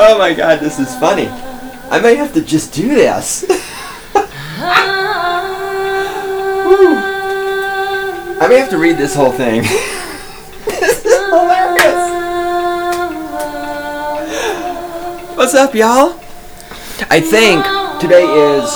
Oh my god, this is funny. I may have to just do this. I may have to read this whole thing. This is hilarious. What's up, y'all? I think today is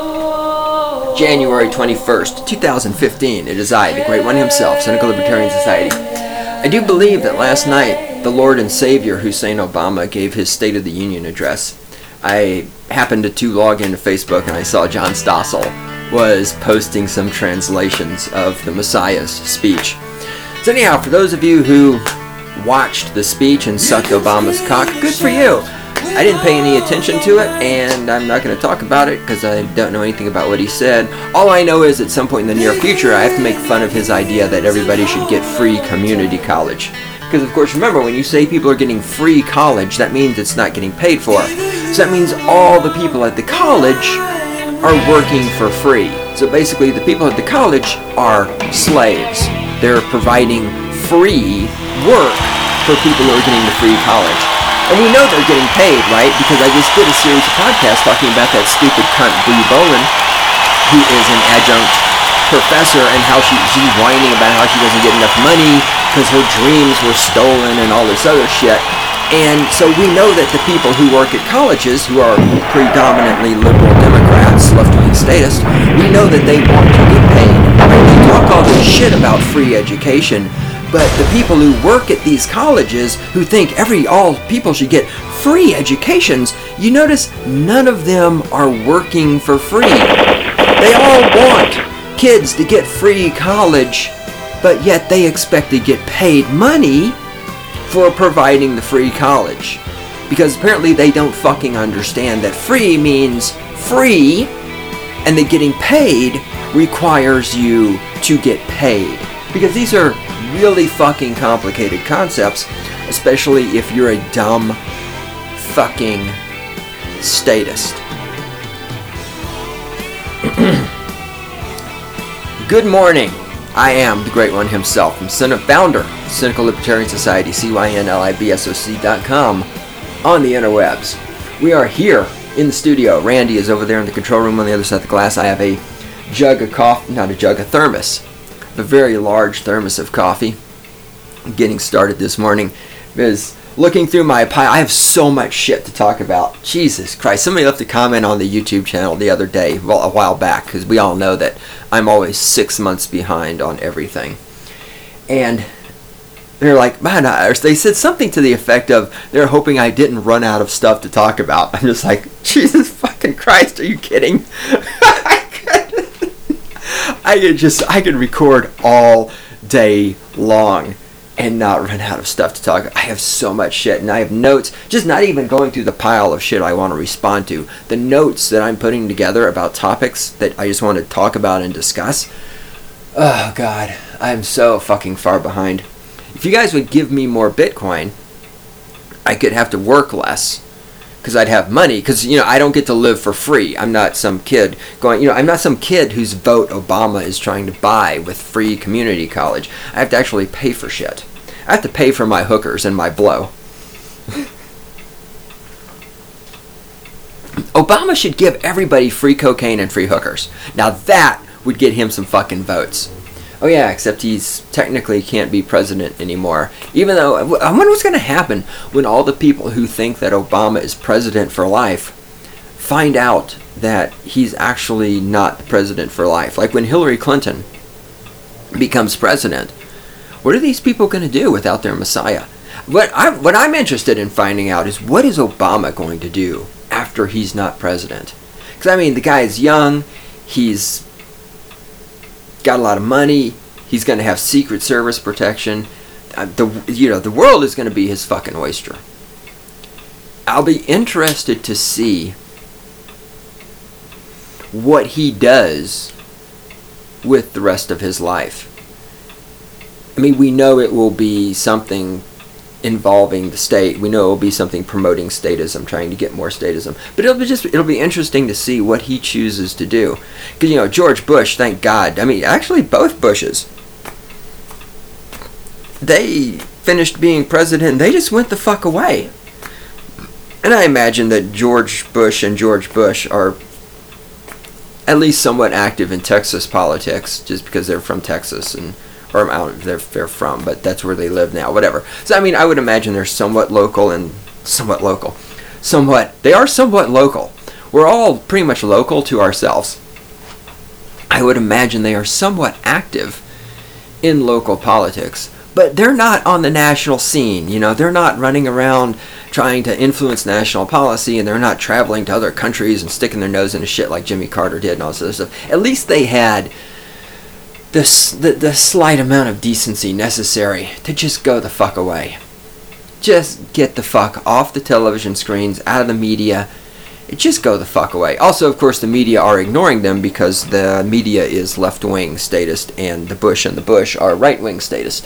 January 21st, 2015. It is I, the Great One himself, Cynical Libertarian Society. I do believe that last night, the Lord and Savior Hussein Obama gave his State of the Union address. I happened to log into Facebook and I saw John Stossel was posting some translations of the Messiah's speech. So anyhow, for those of you who watched the speech and sucked Obama's cock, good for you. I didn't pay any attention to it, and I'm not going to talk about it because I don't know anything about what he said. All I know is at some point in the near future, I have to make fun of his idea that everybody should get free community college. Because, of course, remember, when you say people are getting free college, that means it's not getting paid for. So that means all the people at the college are working for free. So basically, the people at the college are slaves. They're providing free work for people who are getting the free college. And we know they're getting paid, right? Because I just did a series of podcasts talking about that stupid cunt Brie Boland, who is an adjunct professor, and how she's whining about how she doesn't get enough money because her dreams were stolen and all this other shit. And so we know that the people who work at colleges, who are predominantly liberal Democrats, left-wing statists, we know that they want to get paid. Right? They talk all this shit about free education, but the people who work at these colleges, who think all people should get free educations, you notice none of them are working for free. They all want kids to get free college, but yet they expect to get paid money for providing the free college. Because apparently they don't fucking understand that free means free, and that getting paid requires you to get paid. Because these are really fucking complicated concepts, especially if you're a dumb fucking statist. Good morning. I am the Great One himself. I'm founder of Cynical Libertarian Society, CYNLIBSOC.com, on the interwebs. We are here in the studio. Randy is over there in the control room on the other side of the glass. I have a thermos. A very large thermos of coffee. I'm getting started this morning because looking through my pile, I have so much shit to talk about. Jesus Christ. Somebody left a comment on the YouTube channel the other day, well, a while back, because we all know that I'm always 6 months behind on everything. And they're like, man, they said something to the effect of they're hoping I didn't run out of stuff to talk about. I'm just like, Jesus fucking Christ, are you kidding? I could record all day long and not run out of stuff to talk. I have so much shit, and I have notes, just not even going through the pile of shit I want to respond to. The notes that I'm putting together about topics that I just want to talk about and discuss. Oh God, I'm so fucking far behind. If you guys would give me more Bitcoin, I could have to work less. Because I'd have money, because, I don't get to live for free. I'm not some kid I'm not some kid whose vote Obama is trying to buy with free community college. I have to actually pay for shit. I have to pay for my hookers and my blow. Obama should give everybody free cocaine and free hookers. Now that would get him some fucking votes. Oh yeah, except he's technically can't be president anymore. Even though, I wonder what's going to happen when all the people who think that Obama is president for life find out that he's actually not president for life. Like when Hillary Clinton becomes president, what are these people going to do without their messiah? What I'm interested in finding out is, what is Obama going to do after he's not president? Because, the guy is young, he's got a lot of money, he's going to have Secret Service protection. The world is going to be his fucking oyster. I'll be interested to see what he does with the rest of his life. We know it will be something involving the state. We know it will be something promoting statism, trying to get more statism. But it'll be interesting to see what he chooses to do. Because, George Bush, thank God. Actually both Bushes. They finished being president and they just went the fuck away. And I imagine that George Bush and George Bush are at least somewhat active in Texas politics, just because they're from Texas, and or I don't know if they're from, but that's where they live now, whatever. So I mean, I would imagine they're somewhat local. They are somewhat local. We're all pretty much local to ourselves. I would imagine they are somewhat active in local politics, but they're not on the national scene. You know, they're not running around trying to influence national policy, and they're not traveling to other countries and sticking their nose into shit like Jimmy Carter did and all this other stuff. At least they had the slight amount of decency necessary to just go the fuck away. Just get the fuck off the television screens, out of the media. Just go the fuck away. Also, of course, the media are ignoring them because the media is left-wing statist, and the Bush are right-wing statist.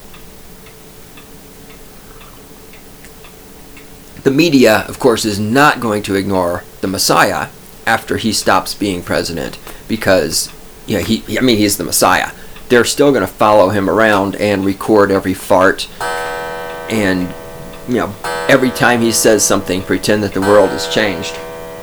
The media, of course, is not going to ignore the Messiah after he stops being president, because he's the Messiah. They're still going to follow him around and record every fart, and every time he says something, pretend that the world has changed.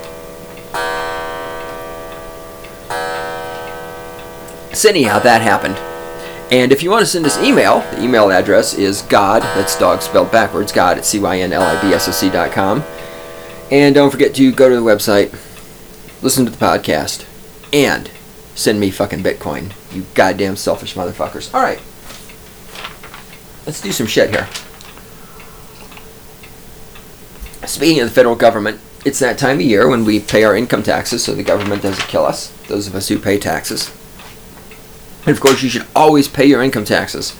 So anyhow, that happened. And if you want to send us email, the email address is God, that's dog spelled backwards, God at CYNLIBSOC.com. And don't forget to go to the website, listen to the podcast, and send me fucking Bitcoin, you goddamn selfish motherfuckers. Alright, let's do some shit here. Speaking of the federal government, it's that time of year when we pay our income taxes so the government doesn't kill us, those of us who pay taxes. And of course, you should always pay your income taxes.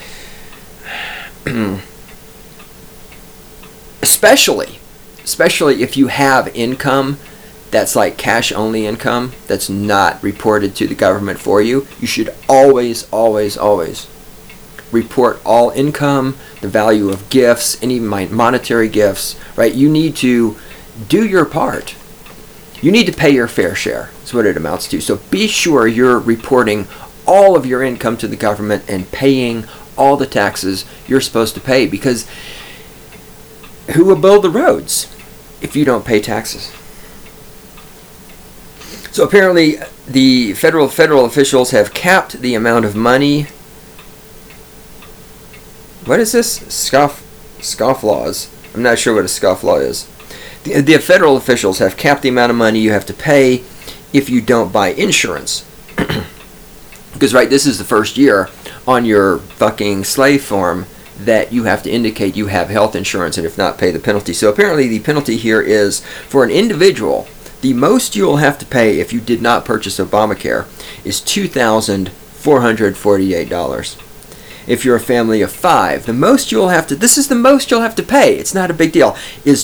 Especially if you have income that's like cash-only income that's not reported to the government for you. You should always report all income, the value of gifts, any monetary gifts, right? You need to do your part. You need to pay your fair share. That's what it amounts to. So be sure you're reporting all of your income to the government and paying all the taxes you're supposed to pay, because who will build the roads if you don't pay taxes? So apparently the federal officials have capped the amount of money. What is this? Scofflaws. I'm not sure what a scofflaw is. The federal officials have capped the amount of money you have to pay if you don't buy insurance. Because, right, this is the first year on your fucking slave form that you have to indicate you have health insurance, and if not, pay the penalty. So apparently the penalty here is, for an individual, the most you will have to pay if you did not purchase Obamacare is $2,448. If you're a family of 5, the most you'll have to, this is the most you'll have to pay, it's not a big deal, is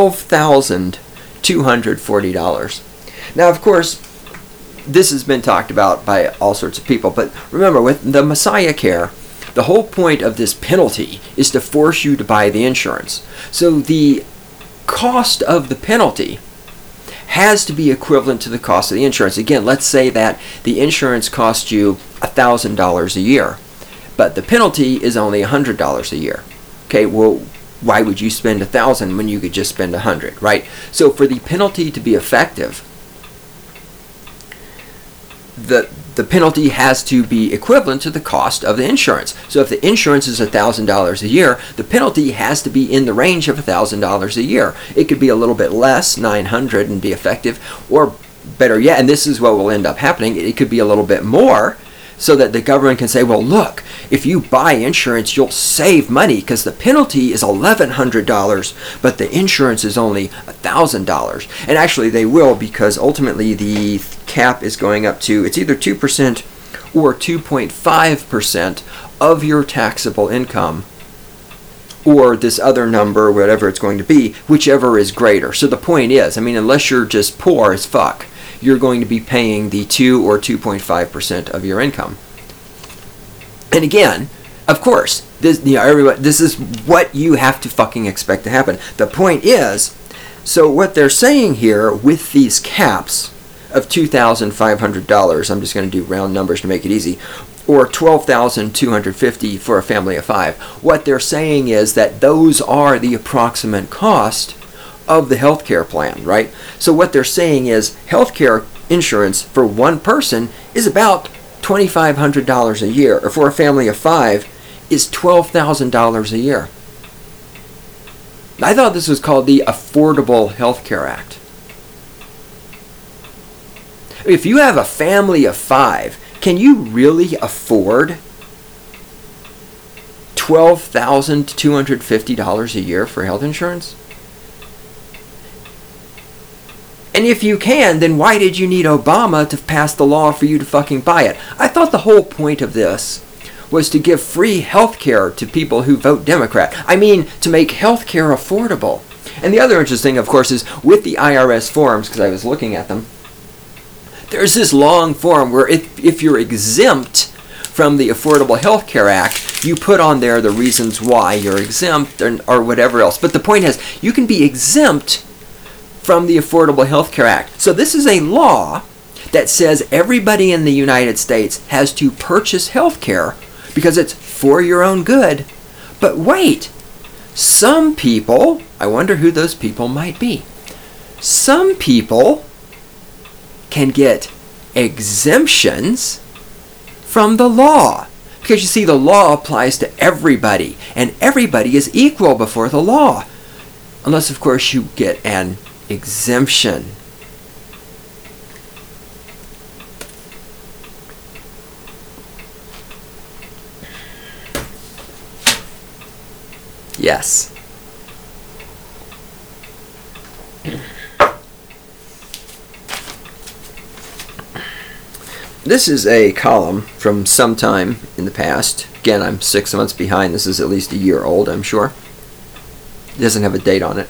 $12,240. Now, of course, this has been talked about by all sorts of people, but remember, with the Messiah Care, the whole point of this penalty is to force you to buy the insurance. So the cost of the penalty has to be equivalent to the cost of the insurance. Again, let's say that the insurance costs you $1,000 a year, but the penalty is only $100 a year. Okay, well, why would you spend $1,000 when you could just spend $100, right? So for the penalty to be effective, the penalty has to be equivalent to the cost of the insurance. So if the insurance is $1,000 a year, the penalty has to be in the range of $1,000 a year. It could be a little bit less, $900, and be effective, or better yet, and this is what will end up happening, it could be a little bit more, so that the government can say, well, look, if you buy insurance, you'll save money because the penalty is $1,100, but the insurance is only $1,000. And actually, they will, because ultimately the cap is going up to, it's either 2% or 2.5% of your taxable income, or this other number, whatever it's going to be, whichever is greater. So the point is, I mean, unless you're just poor as fuck, you're going to be paying the 2 or 2.5% of your income. And again, of course, this is what you have to fucking expect to happen. The point is, so what they're saying here with these caps of $2,500, I'm just going to do round numbers to make it easy, or $12,250 for a family of 5. What they're saying is that those are the approximate cost of the healthcare plan, right? So what they're saying is healthcare insurance for one person is about $2,500 a year, or for a family of 5 is $12,000 a year. I thought this was called the Affordable Health Care Act. If you have a family of 5, can you really afford $12,250 a year for health insurance? And if you can, then why did you need Obama to pass the law for you to fucking buy it? I thought the whole point of this was to give free health care to people who vote Democrat. I mean, to make health care affordable. And the other interesting, of course, is with the IRS forms, because I was looking at them, there's this long form where if you're exempt from the Affordable Health Care Act, you put on there the reasons why you're exempt or whatever else. But the point is, you can be exempt from the Affordable Health Care Act. So this is a law that says everybody in the United States has to purchase health care because it's for your own good. But wait, some people, I wonder who those people might be. Some people can get exemptions from the law. Because you see, the law applies to everybody, and everybody is equal before the law. Unless, of course, you get an exemption. Yes. This is a column from sometime in the past. Again, I'm 6 months behind. This is at least a year old, I'm sure. It doesn't have a date on it.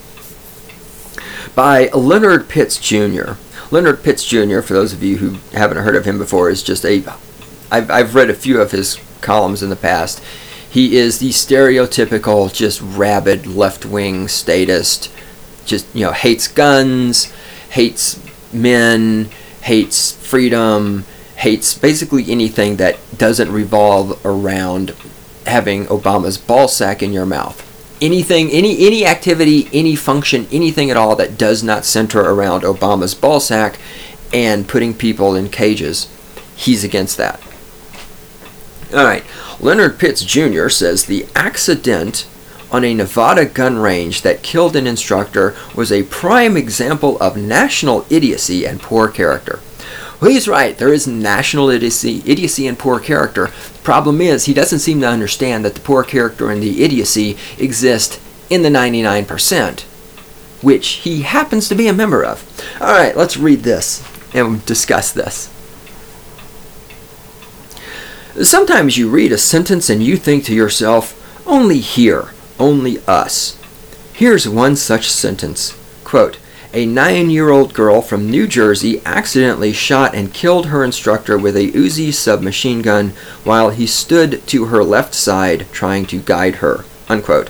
By Leonard Pitts Jr. Leonard Pitts Jr., for those of you who haven't heard of him before, is just I've read a few of his columns in the past. He is the stereotypical, just rabid left-wing statist. Just, hates guns, hates men, hates freedom, hates basically anything that doesn't revolve around having Obama's ballsack in your mouth. Anything, any activity, any function, anything at all that does not center around Obama's ballsack and putting people in cages, he's against that. All right, Leonard Pitts Jr. says the accident on a Nevada gun range that killed an instructor was a prime example of national idiocy and poor character. Well, he's right. There is national idiocy and poor character. The problem is he doesn't seem to understand that the poor character and the idiocy exist in the 99%, which he happens to be a member of. All right, let's read this and discuss this. Sometimes you read a sentence and you think to yourself, only here, only us. Here's one such sentence. Quote, a 9-year-old girl from New Jersey accidentally shot and killed her instructor with a Uzi submachine gun while he stood to her left side trying to guide her. Unquote.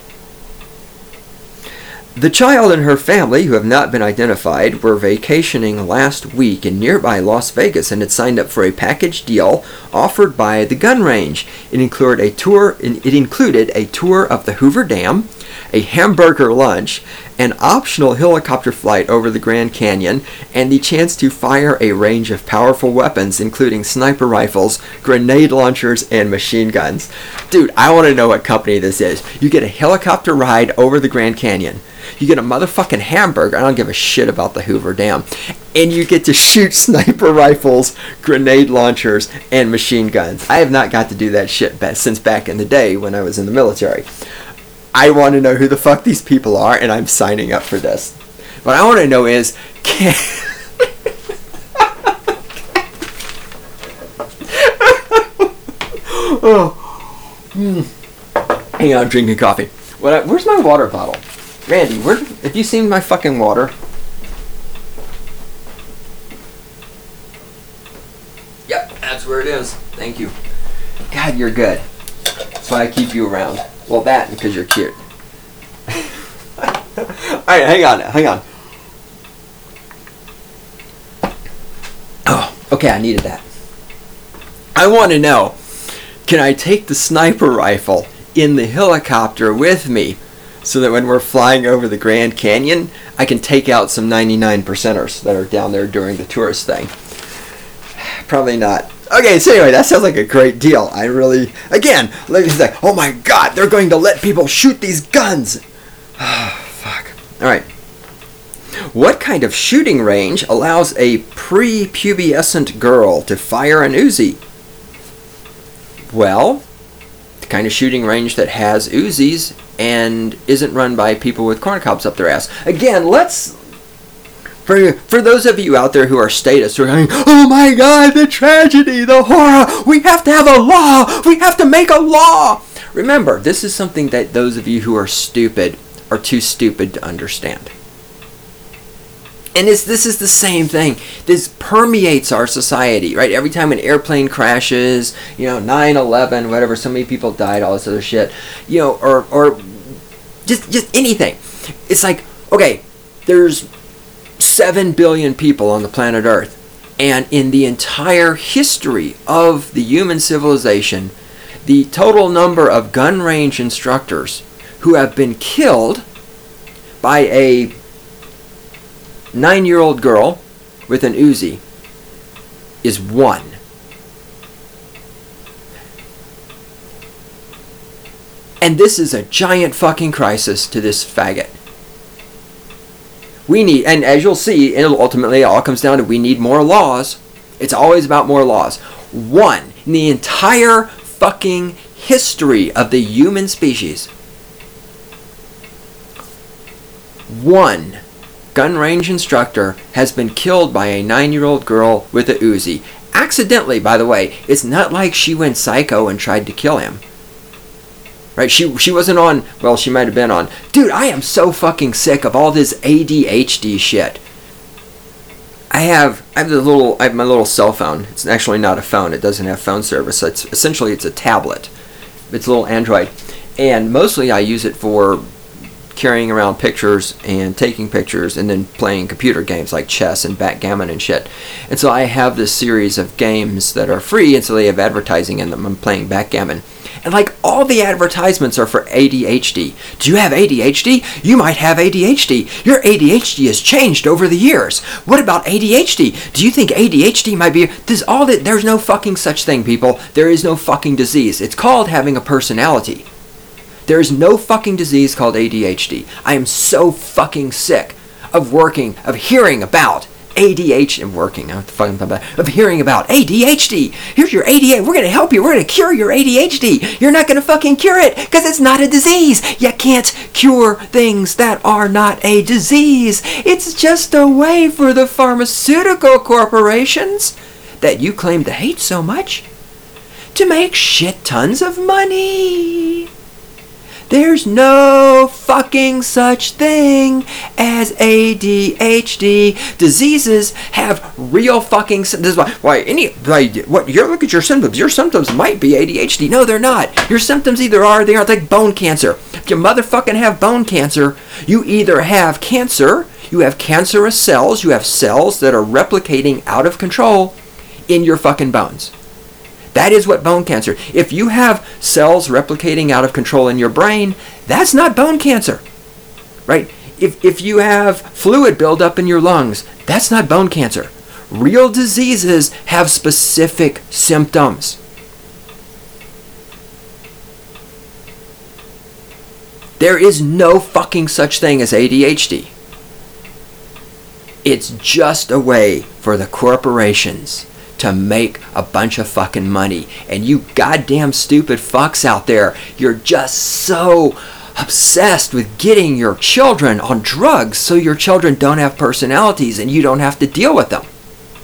The child and her family, who have not been identified, were vacationing last week in nearby Las Vegas and had signed up for a package deal offered by the gun range. It included a tour of the Hoover Dam, a hamburger lunch, an optional helicopter flight over the Grand Canyon, and the chance to fire a range of powerful weapons, including sniper rifles, grenade launchers, and machine guns. Dude, I want to know what company this is. You get a helicopter ride over the Grand Canyon. You get a motherfucking hamburger. I don't give a shit about the Hoover Dam. And you get to shoot sniper rifles, grenade launchers, and machine guns. I have not got to do that shit since back in the day when I was in the military. I want to know who the fuck these people are, and I'm signing up for this. What I want to know is, Hang on, I'm drinking coffee. Where's my water bottle? Randy, have you seen my fucking water? Yep, that's where it is. Thank you. God, you're good. That's why I keep you around. Well, that, because you're cute. Alright, hang on. Oh, okay, I needed that. I want to know, can I take the sniper rifle in the helicopter with me so that when we're flying over the Grand Canyon, I can take out some 99%ers that are down there during the tourist thing. Probably not. Okay, so anyway, that sounds like a great deal. I really, again, it's like, oh my god, they're going to let people shoot these guns. Oh, fuck. Alright. What kind of shooting range allows a pre-pubescent girl to fire an Uzi? Well, the kind of shooting range that has Uzis and isn't run by people with corn cobs up their ass. Again, for those of you out there who are statists, who are going, oh my god, the tragedy, the horror, we have to have a law, we have to make a law. Remember, this is something that those of you who are stupid are too stupid to understand. And this is the same thing. This permeates our society, right? Every time an airplane crashes, 9/11, whatever, so many people died, all this other shit, or just anything. It's like, okay, there's 7 billion people on the planet Earth, and in the entire history of the human civilization, the total number of gun range instructors who have been killed by a 9-year-old girl with an Uzi is 1. And this is a giant fucking crisis to this faggot. We need, and as you'll see, it'll ultimately all comes down to we need more laws. It's always about more laws. 1 in the entire fucking history of the human species. 1 gun range instructor has been killed by a 9-year-old girl with a Uzi. Accidentally, by the way. It's not like she went psycho and tried to kill him. Right? She wasn't on, well, she might have been on. Dude, I am so fucking sick of all this ADHD shit. I have my little cell phone. It's actually not a phone. It doesn't have phone service. It's a tablet. It's a little Android. And mostly I use it for carrying around pictures and taking pictures and then playing computer games like chess and backgammon and shit. And so I have this series of games that are free, and so they have advertising in them. I'm playing backgammon. And like all the advertisements are for ADHD. Do you have ADHD? You might have ADHD. Your ADHD has changed over the years. What about ADHD? Do you think ADHD might be... There's no fucking such thing, people. There is no fucking disease. It's called having a personality. There is no fucking disease called ADHD. I am so fucking sick of hearing about ADHD, of hearing about ADHD. Here's your ADHD. We're going to help you. We're going to cure your ADHD. You're not going to fucking cure it because it's not a disease. You can't cure things that are not a disease. It's just a way for the pharmaceutical corporations that you claim to hate so much to make shit tons of money. There's no fucking such thing as ADHD. Diseases have real fucking symptoms. You look at your symptoms. Your symptoms might be ADHD. No, they're not. Your symptoms either are or they aren't. Like bone cancer. If you motherfucking have bone cancer, you either have cancer, you have cancerous cells, you have cells that are replicating out of control in your fucking bones. That is what bone cancer. If you have cells replicating out of control in your brain, that's not bone cancer, right? If you have fluid buildup in your lungs, that's not bone cancer. Real diseases have specific symptoms. There is no fucking such thing as ADHD. It's just a way for the corporations to make a bunch of fucking money. And you goddamn stupid fucks out there, you're just so obsessed with getting your children on drugs so your children don't have personalities and you don't have to deal with them.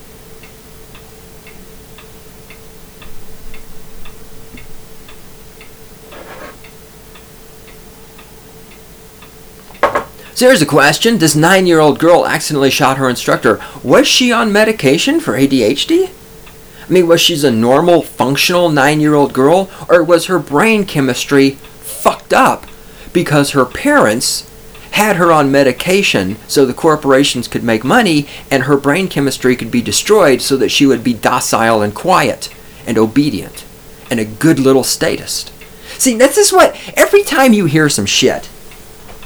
So here's a question. This 9-year-old girl accidentally shot her instructor. Was she on medication for ADHD? I mean, was she a normal, functional 9-year-old girl? Or was her brain chemistry fucked up because her parents had her on medication so the corporations could make money and her brain chemistry could be destroyed so that she would be docile and quiet and obedient and a good little statist? See, this is what, every time you hear some shit,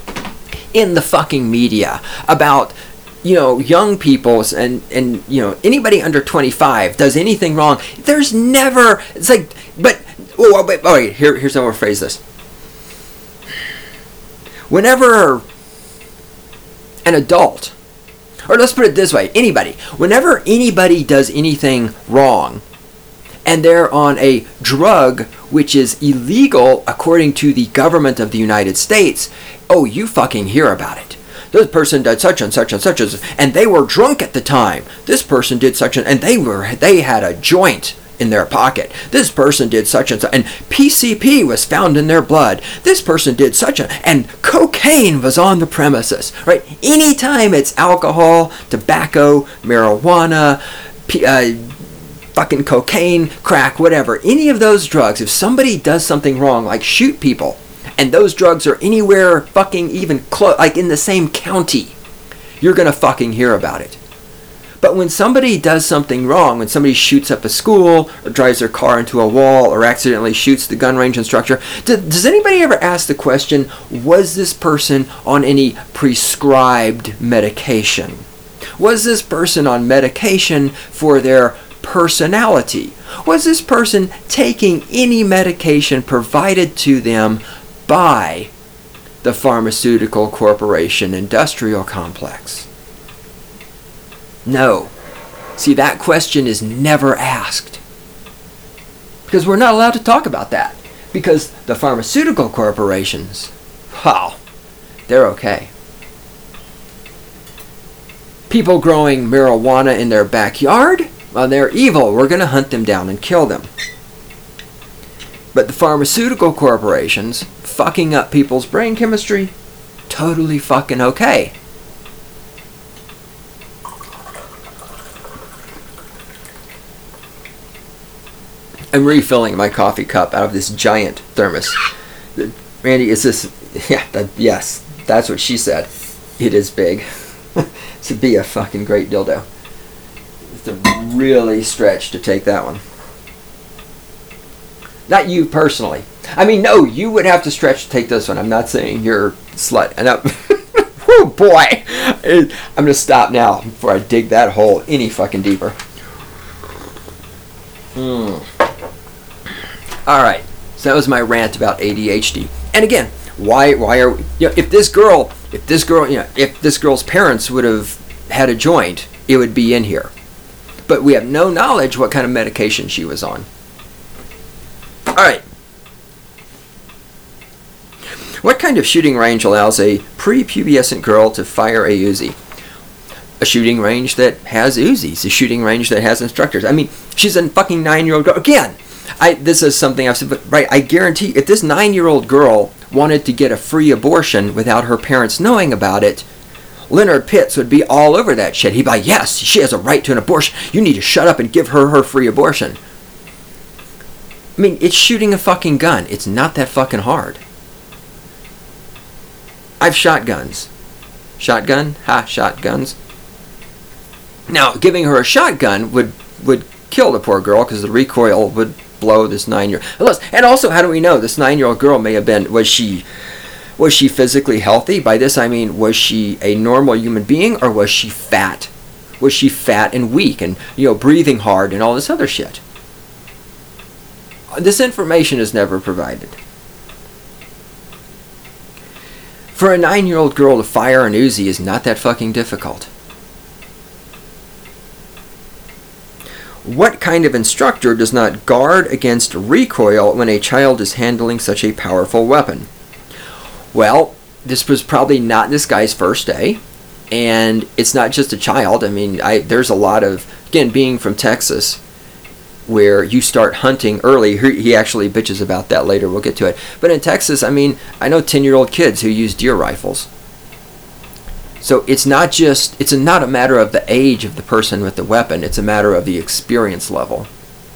in the fucking media about, young people and anybody under 25 does anything wrong. There's never, it's like, but, wait, here's how I'll phrase this. Whenever an adult, or let's put it this way, whenever anybody does anything wrong, and they're on a drug which is illegal according to the government of the United States, you fucking hear about it. This person did such and such and such, and they were drunk at the time. This person did such and they had a joint in their pocket. This person did such and such, and PCP was found in their blood. This person did such and cocaine was on the premises, right? Anytime it's alcohol, tobacco, marijuana, fucking cocaine, crack, whatever, any of those drugs, if somebody does something wrong, like shoot people, and those drugs are anywhere fucking even close, like in the same county, you're gonna fucking hear about it. But when somebody does something wrong, when somebody shoots up a school, or drives their car into a wall, or accidentally shoots the gun range instructor, does anybody ever ask the question, was this person on any prescribed medication? Was this person on medication for their personality? Was this person taking any medication provided to them by the pharmaceutical corporation industrial complex? No. See, that question is never asked. Because we're not allowed to talk about that. Because the pharmaceutical corporations, they're okay. People growing marijuana in their backyard, they're evil. We're going to hunt them down and kill them. But the pharmaceutical corporations fucking up people's brain chemistry, totally fucking okay. I'm refilling my coffee cup out of this giant thermos. Randy, is this... yes, that's what she said. It is big. To be a fucking great dildo. It's a really stretch to take that one. Not you personally. I mean, no, you would have to stretch to take this one. I'm not saying you're a slut. And oh boy! I'm going to stop now before I dig that hole any fucking deeper. Alright, so that was my rant about ADHD. And again, why are we, if this girl's parents would have had a joint, it would be in here. But we have no knowledge what kind of medication she was on. Alright. What kind of shooting range allows a prepubescent girl to fire a Uzi? A shooting range that has Uzis. A shooting range that has instructors. I mean, she's a fucking 9-year-old girl. Again, this is something I've said, but right, I guarantee if this 9-year-old girl wanted to get a free abortion without her parents knowing about it, Leonard Pitts would be all over that shit. He'd be like, yes, she has a right to an abortion. You need to shut up and give her her free abortion. I mean, it's shooting a fucking gun. It's not that fucking hard. I've shot guns. Shotgun? Shotguns. Now, giving her a shotgun would kill the poor girl because the recoil would blow this 9-year-old. And also, how do we know this 9-year-old girl may have been, was she physically healthy? By this I mean, was she a normal human being, or was she fat? Was she fat and weak and, breathing hard and all this other shit? This information is never provided. For a 9-year-old girl to fire an Uzi is not that fucking difficult. What kind of instructor does not guard against recoil when a child is handling such a powerful weapon? Well, this was probably not this guy's first day, and it's not just a child. I mean, there's a lot of, again, being from Texas, where you start hunting early. He actually bitches about that later. We'll get to it. But in Texas, I mean, I know 10-year-old kids who use deer rifles. So it's not a matter of the age of the person with the weapon. It's a matter of the experience level.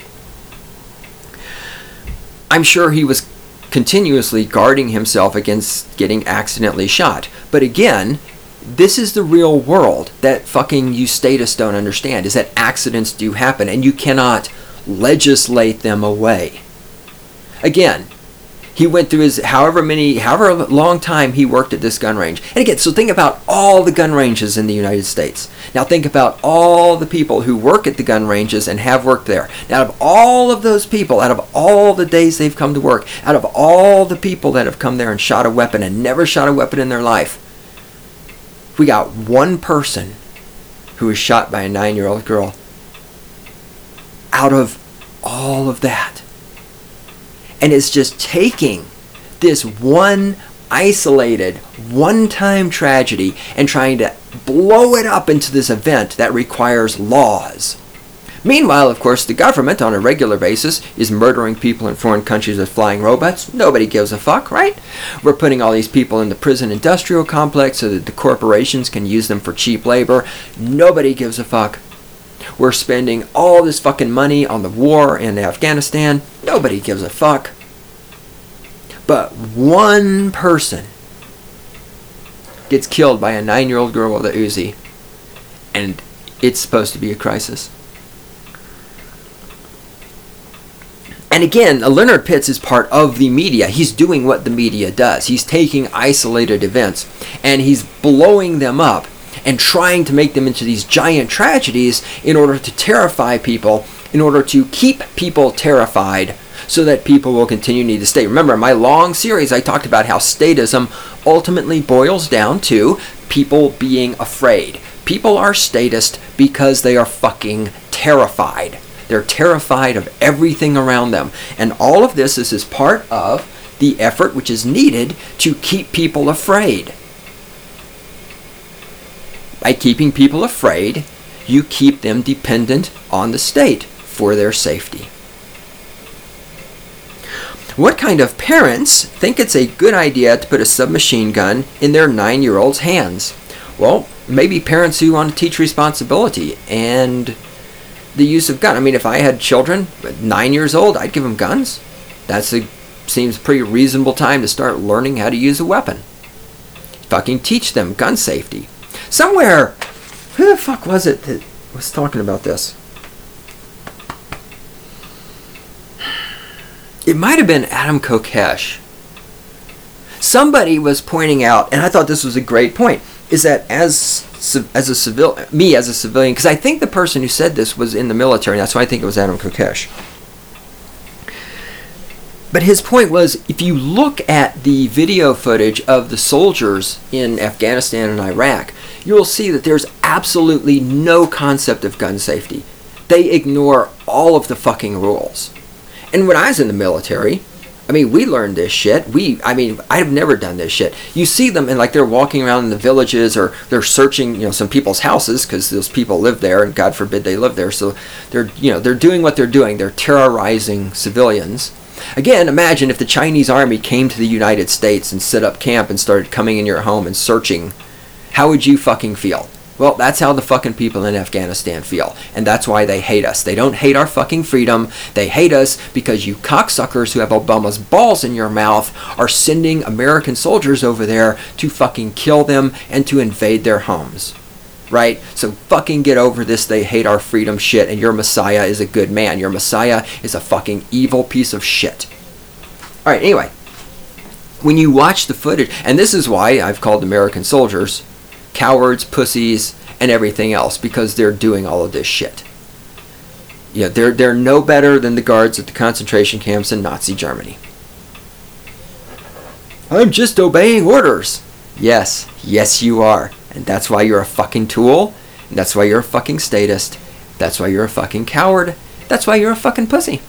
I'm sure he was continuously guarding himself against getting accidentally shot. But again, this is the real world that fucking you statists don't understand, is that accidents do happen and you cannot legislate them away. Again, He went through his however long time he worked at this gun range. And again, so think about all the gun ranges in the United States. Now think about all the people who work at the gun ranges and have worked there. Now, out of all of those people, out of all the days they've come to work, out of all the people that have come there and shot a weapon and never shot a weapon in their life, we got one person who was shot by a 9-year-old girl. Out of all of that. And it's just taking this one isolated, one-time tragedy and trying to blow it up into this event that requires laws. Meanwhile, of course, the government on a regular basis is murdering people in foreign countries with flying robots. Nobody gives a fuck, right? We're putting all these people in the prison industrial complex so that the corporations can use them for cheap labor. Nobody gives a fuck. We're spending all this fucking money on the war in Afghanistan. Nobody gives a fuck. But one person gets killed by a 9-year-old girl with a Uzi. And it's supposed to be a crisis. And again, Leonard Pitts is part of the media. He's doing what the media does. He's taking isolated events and he's blowing them up and trying to make them into these giant tragedies in order to terrify people, in order to keep people terrified so that people will continue to need to stay. Remember, in my long series, I talked about how statism ultimately boils down to people being afraid. People are statist because they are fucking terrified. They're terrified of everything around them. And all of this is part of the effort which is needed to keep people afraid. By keeping people afraid, you keep them dependent on the state for their safety. What kind of parents think it's a good idea to put a submachine gun in their 9-year-old's hands? Well, maybe parents who want to teach responsibility and the use of gun. I mean, if I had children at 9 years old, I'd give them guns. Seems pretty reasonable time to start learning how to use a weapon. Fucking teach them gun safety. Somewhere, who the fuck was it that was talking about this? It might have been Adam Kokesh. Somebody was pointing out, and I thought this was a great point, is that as a civilian, because I think the person who said this was in the military, and that's why I think it was Adam Kokesh. But his point was, if you look at the video footage of the soldiers in Afghanistan and Iraq, you'll see that there's absolutely no concept of gun safety. They ignore all of the fucking rules. And when I was in the military, I mean, we learned this shit. I've never done this shit. You see them and like they're walking around in the villages or they're searching, some people's houses because those people live there and God forbid they live there. So they're doing what they're doing. They're terrorizing civilians. Again, imagine if the Chinese army came to the United States and set up camp and started coming in your home and searching. How would you fucking feel? Well, that's how the fucking people in Afghanistan feel. And that's why they hate us. They don't hate our fucking freedom. They hate us because you cocksuckers who have Obama's balls in your mouth are sending American soldiers over there to fucking kill them and to invade their homes. Right? So fucking get over this they hate our freedom shit and your Messiah is a good man. Your Messiah is a fucking evil piece of shit. Alright, anyway. When you watch the footage, and this is why I've called American soldiers cowards, pussies, and everything else, because they're doing all of this shit. Yeah, they're no better than the guards at the concentration camps in Nazi Germany. I'm just obeying orders. Yes you are. And that's why you're a fucking tool. And that's why you're a fucking statist. That's why you're a fucking coward. That's why you're a fucking pussy.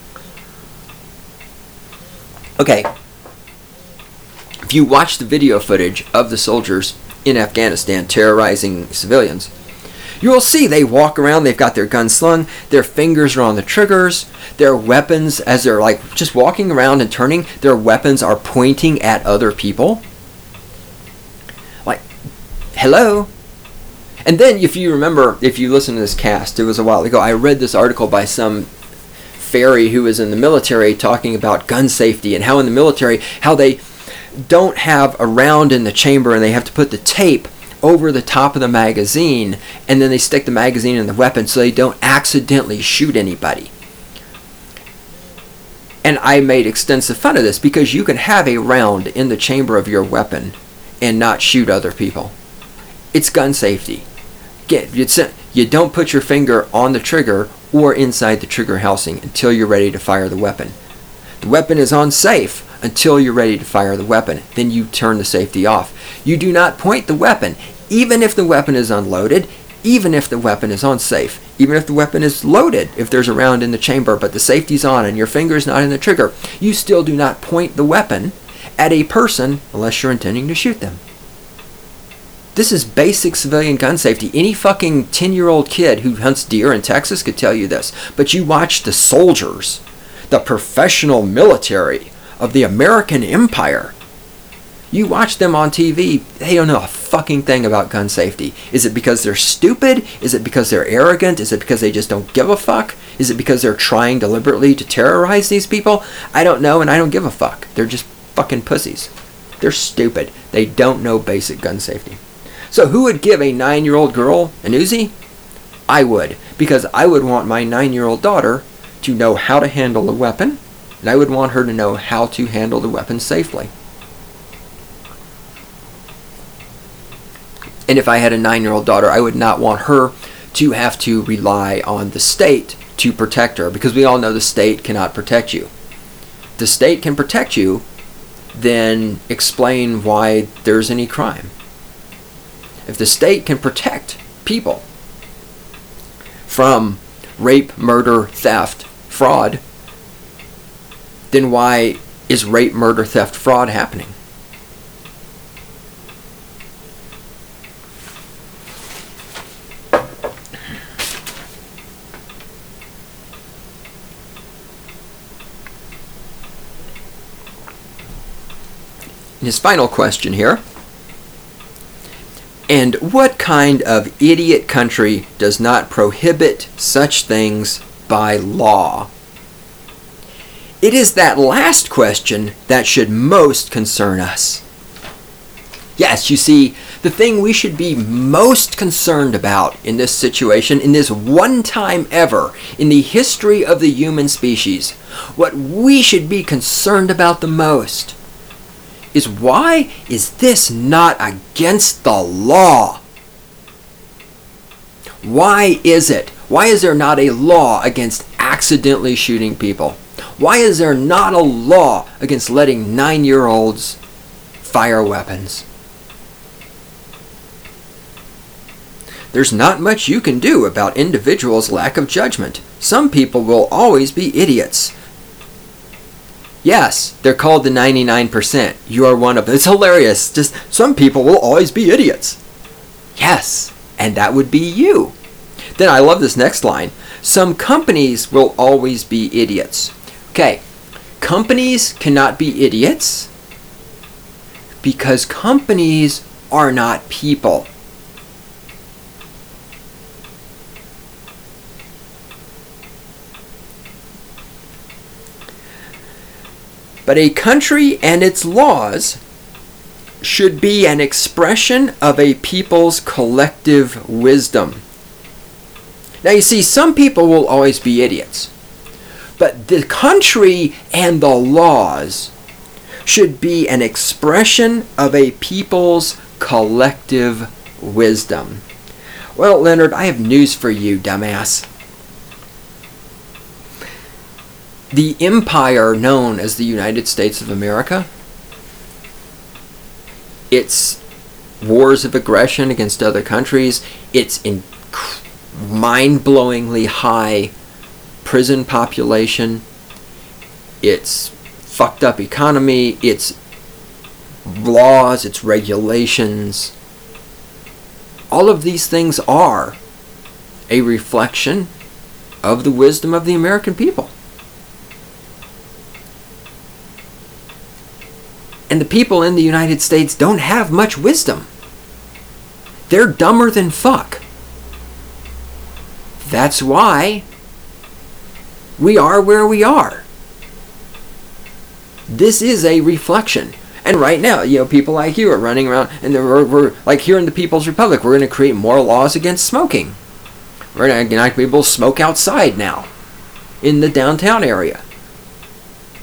Okay. If you watch the video footage of the soldiers in Afghanistan terrorizing civilians, you will see they walk around, they've got their guns slung, their fingers are on the triggers, their weapons, as they're like just walking around and turning, their weapons are pointing at other people. Like, hello? And then if you remember, if you listen to this cast, it was a while ago, I read this article by some fairy who was in the military talking about gun safety and how in the military, how they don't have a round in the chamber and they have to put the tape over the top of the magazine and then they stick the magazine in the weapon so they don't accidentally shoot anybody. And I made extensive fun of this because you can have a round in the chamber of your weapon and not shoot other people. It's gun safety. You don't put your finger on the trigger or inside the trigger housing until you're ready to fire the weapon. The weapon is unsafe until you're ready to fire the weapon. Then you turn the safety off. You do not point the weapon, even if the weapon is unloaded, even if the weapon is unsafe, even if the weapon is loaded, if there's a round in the chamber, but the safety's on and your finger's not in the trigger, you still do not point the weapon at a person unless you're intending to shoot them. This is basic civilian gun safety. Any fucking 10-year-old kid who hunts deer in Texas could tell you this. But you watch the soldiers, the professional military of the American Empire. You watch them on TV, they don't know a fucking thing about gun safety. Is it because they're stupid? Is it because they're arrogant? Is it because they just don't give a fuck? Is it because they're trying deliberately to terrorize these people? I don't know, and I don't give a fuck. They're just fucking pussies. They're stupid. They don't know basic gun safety. So who would give a 9-year-old girl an Uzi? I would, because I would want my 9-year-old daughter to know how to handle a weapon, and I would want her to know how to handle the weapon safely. And if I had a 9-year-old daughter, I would not want her to have to rely on the state to protect her, because we all know the state cannot protect you. If the state can protect you, then explain why there's any crime. If the state can protect people from rape, murder, theft, fraud, then why is rape, murder, theft, fraud happening? His final question here. And what kind of idiot country does not prohibit such things by law? It is that last question that should most concern us. Yes, you see, the thing we should be most concerned about in this situation, in this one time ever in the history of the human species, what we should be concerned about the most is, why is this not against the law? Why is it? Why is there not a law against accidentally shooting people? Why is there not a law against letting 9-year-olds fire weapons? There's not much you can do about individuals' lack of judgment. Some people will always be idiots. Yes, they're called the 99%. You are one of them. It's hilarious. Just some people will always be idiots. Yes, and that would be you. Then I love this next line. Some companies will always be idiots. Okay, companies cannot be idiots because companies are not people. But a country and its laws should be an expression of a people's collective wisdom. Now you see, some people will always be idiots, but the country and the laws should be an expression of a people's collective wisdom. Well, Leonard, I have news for you, dumbass. The empire known as the United States of America, its wars of aggression against other countries, its mind-blowingly high prison population, its fucked up economy, its laws, its regulations, all of these things are a reflection of the wisdom of the American people. And the people in the United States don't have much wisdom. They're dumber than fuck. That's why we are where we are. This is a reflection. And right now, people like you are running around, and we're like here in the People's Republic, we're going to create more laws against smoking. We're not going to be able to smoke outside now in the downtown area.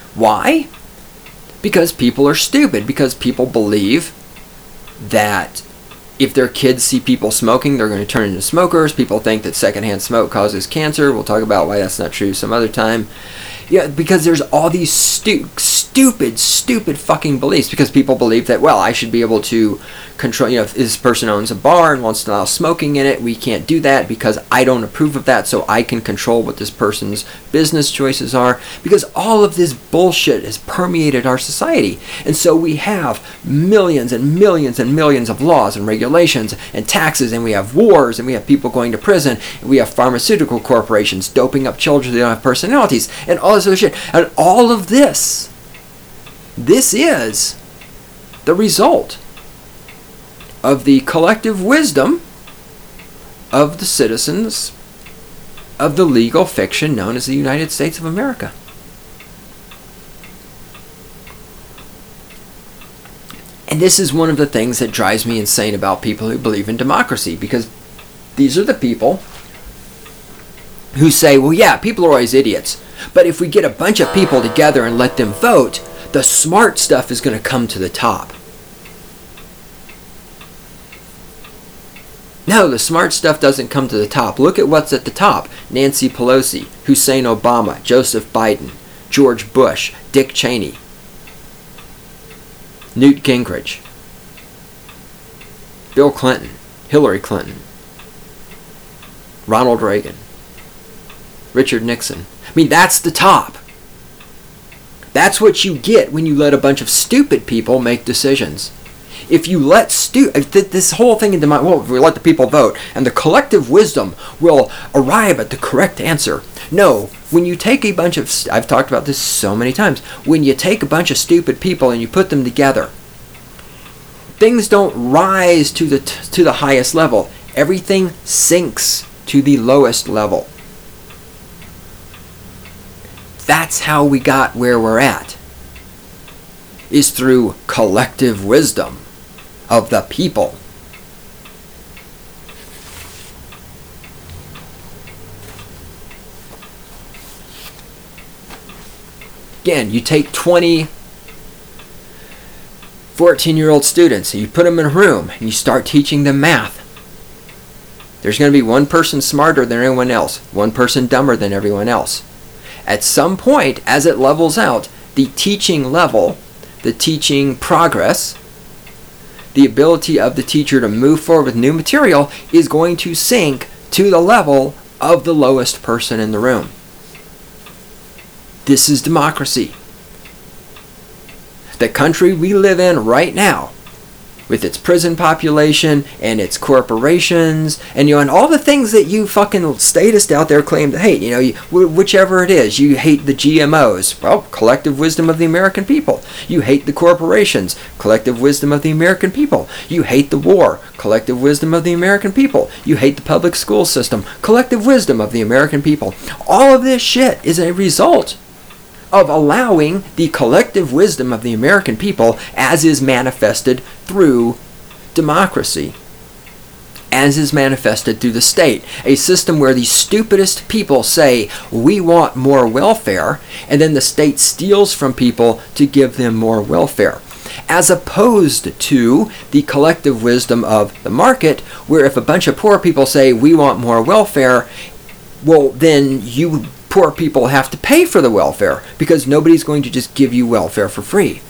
Why? Because people are stupid. Because people believe that if their kids see people smoking, they're going to turn into smokers. People think that secondhand smoke causes cancer. We'll talk about why that's not true some other time. Yeah, because there's all these stupid fucking beliefs. Because people believe that, well, I should be able to control, if this person owns a bar and wants to allow smoking in it, we can't do that because I don't approve of that, so I can control what this person's business choices are. Because all of this bullshit has permeated our society. And so we have millions and millions and millions of laws and regulations and taxes, and we have wars, and we have people going to prison, and we have pharmaceutical corporations doping up children that don't have personalities, and all this other shit. And all of this is the result of the collective wisdom of the citizens of the legal fiction known as the United States of America. And this is one of the things that drives me insane about people who believe in democracy, because these are the people who say, well, yeah, people are always idiots, but if we get a bunch of people together and let them vote, the smart stuff is going to come to the top. No, the smart stuff doesn't come to the top. Look at what's at the top. Nancy Pelosi, Hussein Obama, Joseph Biden, George Bush, Dick Cheney, Newt Gingrich, Bill Clinton, Hillary Clinton, Ronald Reagan, Richard Nixon. I mean, that's the top. That's what you get when you let a bunch of stupid people make decisions. If you let this whole thing into well, if we let the people vote, and the collective wisdom will arrive at the correct answer. No, when you take a bunch of, I've talked about this so many times, when you take a bunch of stupid people and you put them together, things don't rise to the highest level. Everything sinks to the lowest level. That's how we got where we're at, is through collective wisdom of the people. Again, you take 20 14-year-old students and you put them in a room and you start teaching them math. There's going to be one person smarter than everyone else, one person dumber than everyone else. At some point, as it levels out, the teaching level, the teaching progress, the ability of the teacher to move forward with new material is going to sink to the level of the lowest person in the room. This is democracy. The country we live in right now, with its prison population and its corporations and and all the things that you fucking statists out there claim to hate, whichever it is, you hate the GMOs. Well, collective wisdom of the American people. You hate the corporations. Collective wisdom of the American people. You hate the war. Collective wisdom of the American people. You hate the public school system. Collective wisdom of the American people. All of this shit is a result of allowing the collective wisdom of the American people as is manifested through democracy, as is manifested through the state. A system where the stupidest people say, we want more welfare, and then the state steals from people to give them more welfare. As opposed to the collective wisdom of the market, where if a bunch of poor people say, we want more welfare, well, then you poor people have to pay for the welfare, because nobody's going to just give you welfare for free.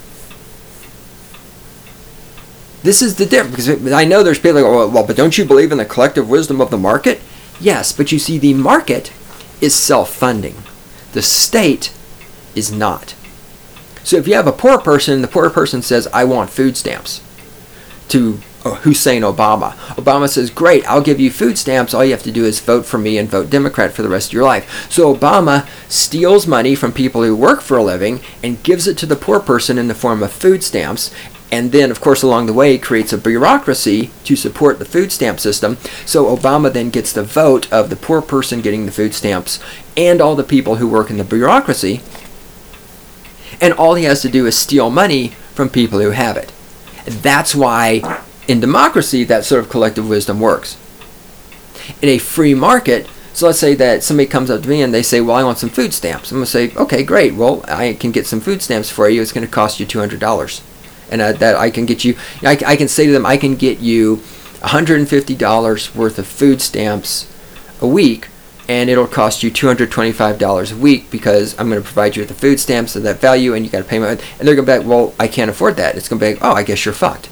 This is the difference. Because I know there's people that go, well, but don't you believe in the collective wisdom of the market? Yes, but you see, the market is self-funding. The state is not. So if you have a poor person, the poor person says, I want food stamps, to Hussein Obama. Obama says, great, I'll give you food stamps. All you have to do is vote for me and vote Democrat for the rest of your life. So Obama steals money from people who work for a living and gives it to the poor person in the form of food stamps. And then, of course, along the way, creates a bureaucracy to support the food stamp system. So Obama then gets the vote of the poor person getting the food stamps and all the people who work in the bureaucracy. And all he has to do is steal money from people who have it. That's why in democracy that sort of collective wisdom works. In a free market, So let's say that somebody comes up to me and they say, well, I want some food stamps. I'm going to say, okay, great. Well, I can get some food stamps for you. It's going to cost you $200. And that I can get you, I can say to them, I can get you $150 worth of food stamps a week, and it'll cost you $225 a week because I'm going to provide you with the food stamps of that value, and you got to pay my, and they're going to be like, well, I can't afford that. It's going to be like, oh, I guess you're fucked.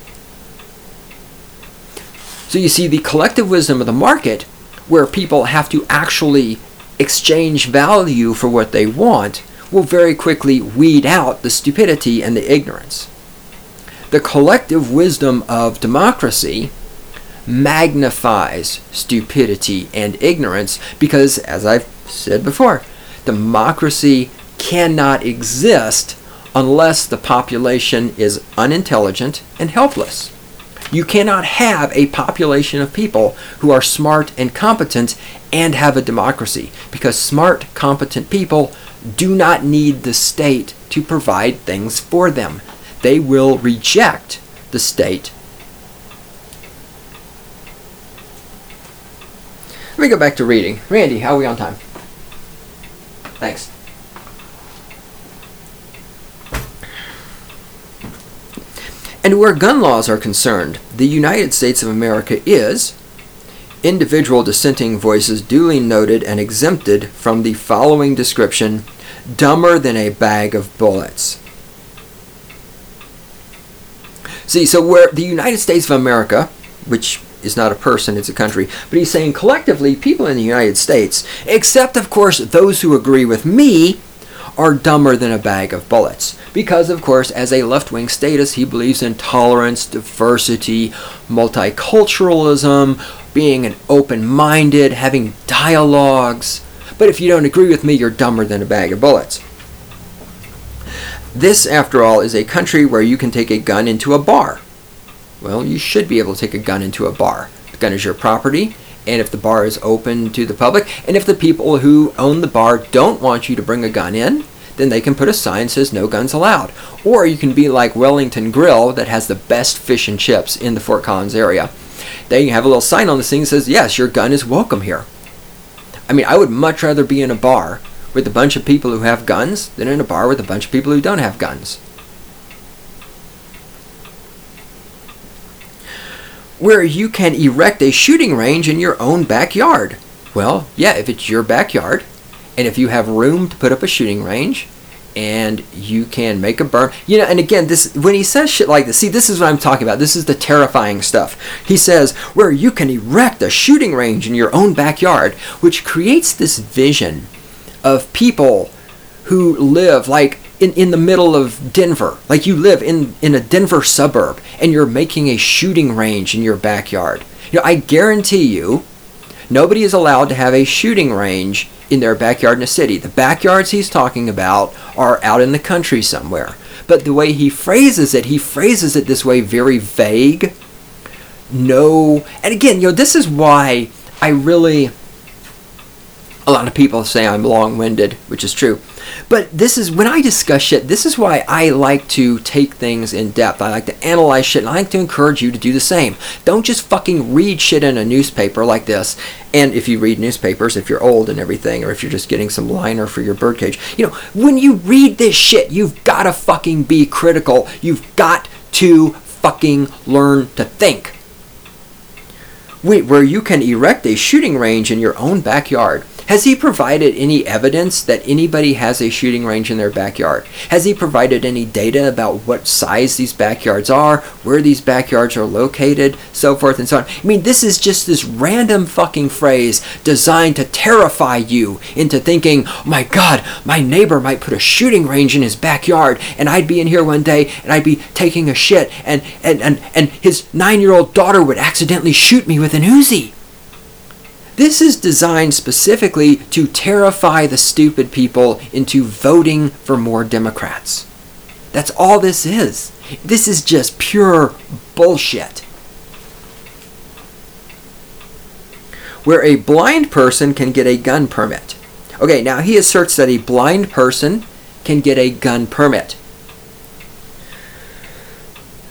So you see, the collective wisdom of the market, where people have to actually exchange value for what they want, will very quickly weed out the stupidity and the ignorance. The collective wisdom of democracy magnifies stupidity and ignorance because, as I've said before, democracy cannot exist unless the population is unintelligent and helpless. You cannot have a population of people who are smart and competent and have a democracy, because smart, competent people do not need the state to provide things for them. They will reject the state. Let me go back to reading. Randy, how are we on time? Thanks. And where gun laws are concerned, the United States of America is, individual dissenting voices duly noted and exempted from the following description, dumber than a bag of bullets. See, so where the United States of America, which is not a person, it's a country, but he's saying collectively, people in the United States, except of course those who agree with me, are dumber than a bag of bullets. Because, of course, as a left-wing statist, he believes in tolerance, diversity, multiculturalism, being an open-minded, having dialogues. But if you don't agree with me, you're dumber than a bag of bullets. This, after all, is a country where you can take a gun into a bar. Well, you should be able to take a gun into a bar. The gun is your property, and if the bar is open to the public, and if the people who own the bar don't want you to bring a gun in, then they can put a sign that says no guns allowed. Or you can be like Wellington Grill, that has the best fish and chips in the Fort Collins area. They have a little sign on this thing that says, yes, your gun is welcome here. I mean, I would much rather be in a bar with a bunch of people who have guns than in a bar with a bunch of people who don't have guns. Where you can erect a shooting range in your own backyard. Well, yeah, if it's your backyard, and if you have room to put up a shooting range, and you can make a berm, and again, this, when he says shit like this, see, this is what I'm talking about. This is the terrifying stuff. He says, where you can erect a shooting range in your own backyard, which creates this vision of people who live like in the middle of Denver. Like you live in a Denver suburb, and you're making a shooting range in your backyard. I guarantee you, nobody is allowed to have a shooting range in their backyard in a city. The backyards he's talking about are out in the country somewhere. But the way he phrases it this way, very vague. No, and again, this is why a lot of people say I'm long-winded, which is true. But this is, when I discuss shit, this is why I like to take things in depth. I like to analyze shit, and I like to encourage you to do the same. Don't just fucking read shit in a newspaper like this. And if you read newspapers, if you're old and everything, or if you're just getting some liner for your birdcage, when you read this shit, you've got to fucking be critical. You've got to fucking learn to think. Where you can erect a shooting range in your own backyard. Has he provided any evidence that anybody has a shooting range in their backyard? Has he provided any data about what size these backyards are, where these backyards are located, so forth and so on? I mean, this is just this random fucking phrase designed to terrify you into thinking, oh my God, my neighbor might put a shooting range in his backyard, and I'd be in here one day, and I'd be taking a shit, and his 9-year-old daughter would accidentally shoot me with an Uzi. This is designed specifically to terrify the stupid people into voting for more Democrats. That's all this is. This is just pure bullshit. Where a blind person can get a gun permit. Okay, now he asserts that a blind person can get a gun permit.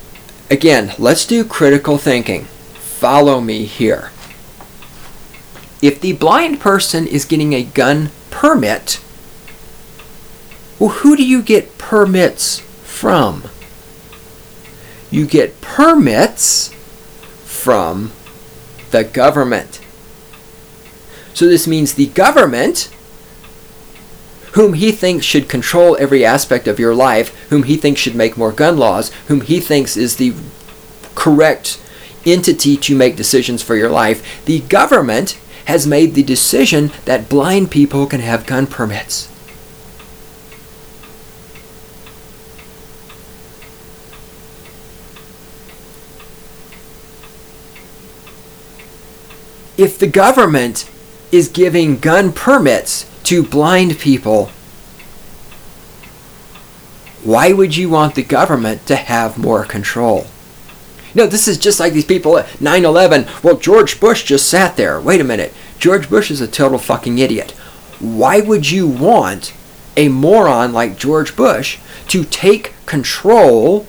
Again, let's do critical thinking. Follow me here. if the blind person is getting a gun permit, well, who do you get permits from? You get permits from the government. So this means the government, whom he thinks should control every aspect of your life, whom he thinks should make more gun laws, whom he thinks is the correct entity to make decisions for your life, the government has made the decision that blind people can have gun permits. If the government is giving gun permits to blind people, why would you want the government to have more control? No, this is just like these people at 9/11. Well, George Bush just sat there. Wait a minute. George Bush is a total fucking idiot. Why would you want a moron like George Bush to take control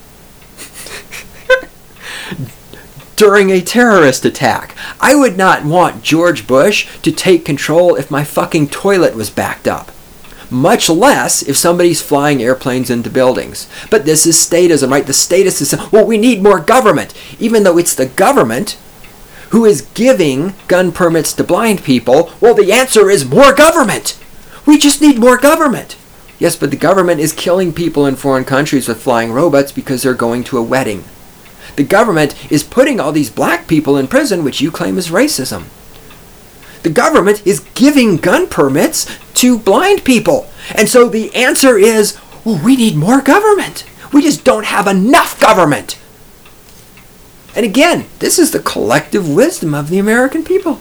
during a terrorist attack? I would not want George Bush to take control if my fucking toilet was backed up. Much less if somebody's flying airplanes into buildings. But this is statism, right? The status is, well, we need more government. Even though it's the government who is giving gun permits to blind people, well, the answer is more government. We just need more government. Yes, but the government is killing people in foreign countries with flying robots because they're going to a wedding. The government is putting all these black people in prison, which you claim is racism. The government is giving gun permits to blind people. And so the answer is, well, we need more government. We just don't have enough government. And again, this is the collective wisdom of the American people.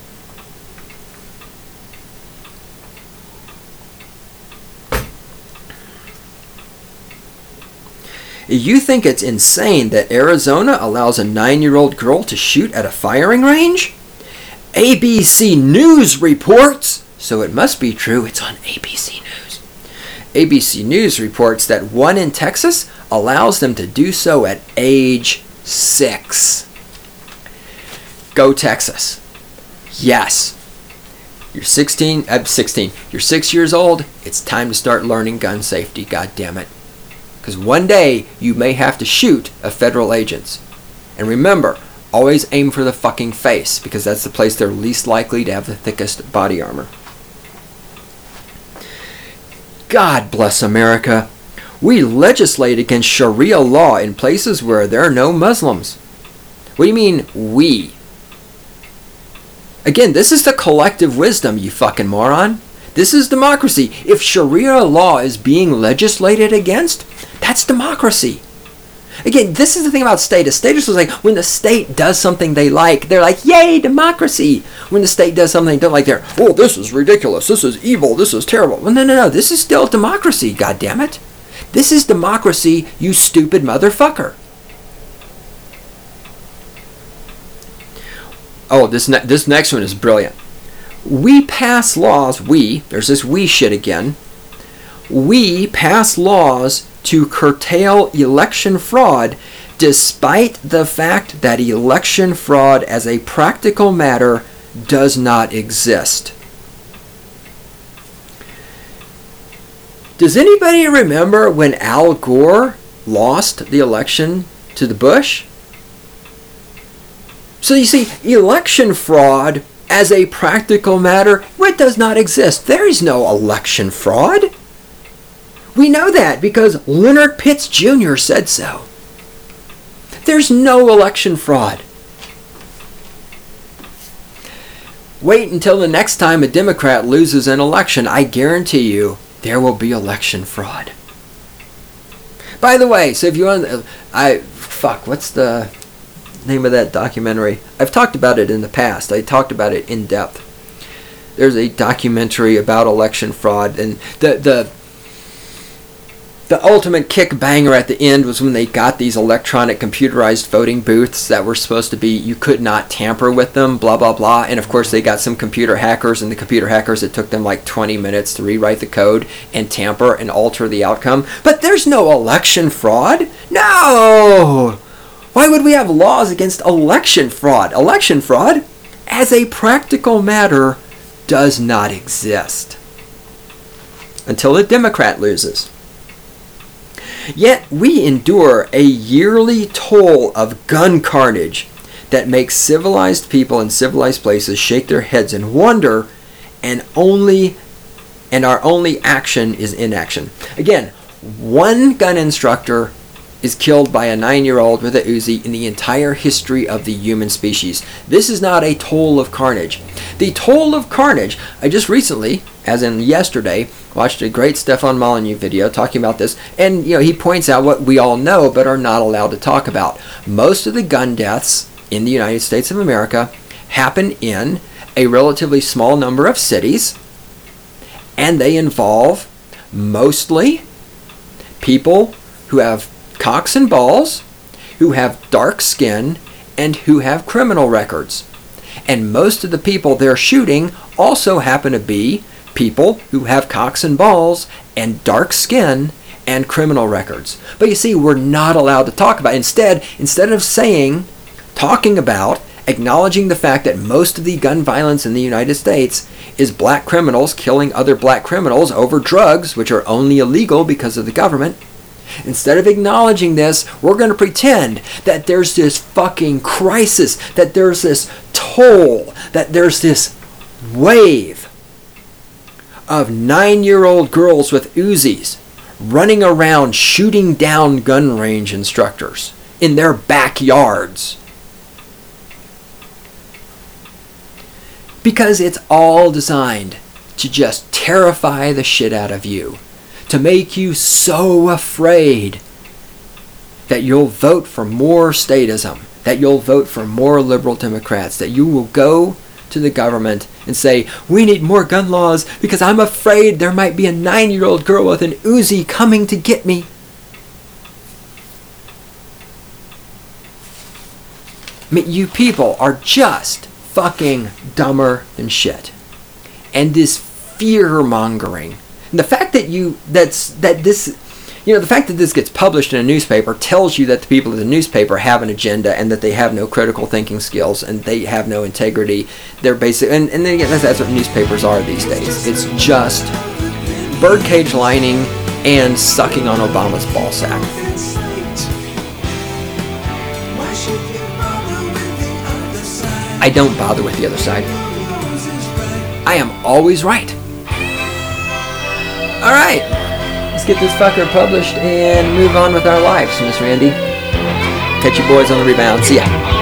You think it's insane that Arizona allows a 9-year-old girl to shoot at a firing range? ABC News reports, so it must be true, it's on ABC News. ABC News reports that one in Texas allows them to do so at age 6. Go Texas. Yes. You're 16, you're 6 years old, it's time to start learning gun safety, God damn it. Because one day you may have to shoot a federal agent. And remember, always aim for the fucking face, because that's the place they're least likely to have the thickest body armor. God bless America. We legislate against Sharia law in places where there are no Muslims. What do you mean, we? Again, this is the collective wisdom, you fucking moron. This is democracy. If Sharia law is being legislated against, that's democracy. Again, this is the thing about status. Status is like when the state does something they like, they're like, yay, democracy. When the state does something they don't like, they're, oh, this is ridiculous, this is evil, this is terrible. Well, no, this is still democracy, goddammit. This is democracy, you stupid motherfucker. Oh, this next one is brilliant. We pass laws, there's this we shit again. We pass laws to curtail election fraud despite the fact that election fraud as a practical matter does not exist. Does anybody remember when Al Gore lost the election to the Bush? So you see, election fraud as a practical matter, it does not exist. There is no election fraud. We know that because Leonard Pitts Jr. said so. There's no election fraud. Wait until the next time a Democrat loses an election. I guarantee you there will be election fraud. By the way, so if you want, what's the name of that documentary? I've talked about it in the past. I talked about it in depth. There's a documentary about election fraud, and the ultimate kick banger at the end was when they got these electronic computerized voting booths that were supposed to be, you could not tamper with them, blah, blah, blah. And of course they got some computer hackers, and the computer hackers, it took them like 20 minutes to rewrite the code and tamper and alter the outcome. But there's no election fraud. No! Why would we have laws against election fraud? Election fraud? as a practical matter, does not exist. Until a Democrat loses. Yet we endure a yearly toll of gun carnage that makes civilized people in civilized places shake their heads in wonder, and our only action is inaction. Again, one gun instructor is killed by a 9-year-old with a Uzi in the entire history of the human species. This is not a toll of carnage. The toll of carnage, I just recently, as in yesterday, watched a great Stefan Molyneux video talking about this, and he points out what we all know but are not allowed to talk about. Most of the gun deaths in the United States of America happen in a relatively small number of cities, and they involve mostly people who have cocks and balls, who have dark skin, and who have criminal records. And most of the people they're shooting also happen to be people who have cocks and balls and dark skin and criminal records. But you see, we're not allowed to talk about it. Instead of talking about, acknowledging the fact that most of the gun violence in the United States is black criminals killing other black criminals over drugs, which are only illegal because of the government. Instead of acknowledging this, we're going to pretend that there's this fucking crisis, that there's this toll, that there's this wave of 9-year-old girls with Uzis running around shooting down gun range instructors in their backyards. Because it's all designed to just terrify the shit out of you. To make you so afraid that you'll vote for more statism, that you'll vote for more liberal Democrats, that you will go to the government and say, we need more gun laws because I'm afraid there might be a 9-year-old girl with an Uzi coming to get me. I mean, you people are just fucking dumber than shit. And this fear-mongering, and the fact that the fact that this gets published in a newspaper tells you that the people of the newspaper have an agenda and that they have no critical thinking skills and they have no integrity. They're basic, and then again, that's what newspapers are these days. It's just birdcage lining and sucking on Obama's ball sack. I don't bother with the other side. I am always right. Alright, let's get this fucker published and move on with our lives, Miss Randy. Catch you boys on the rebound. See ya.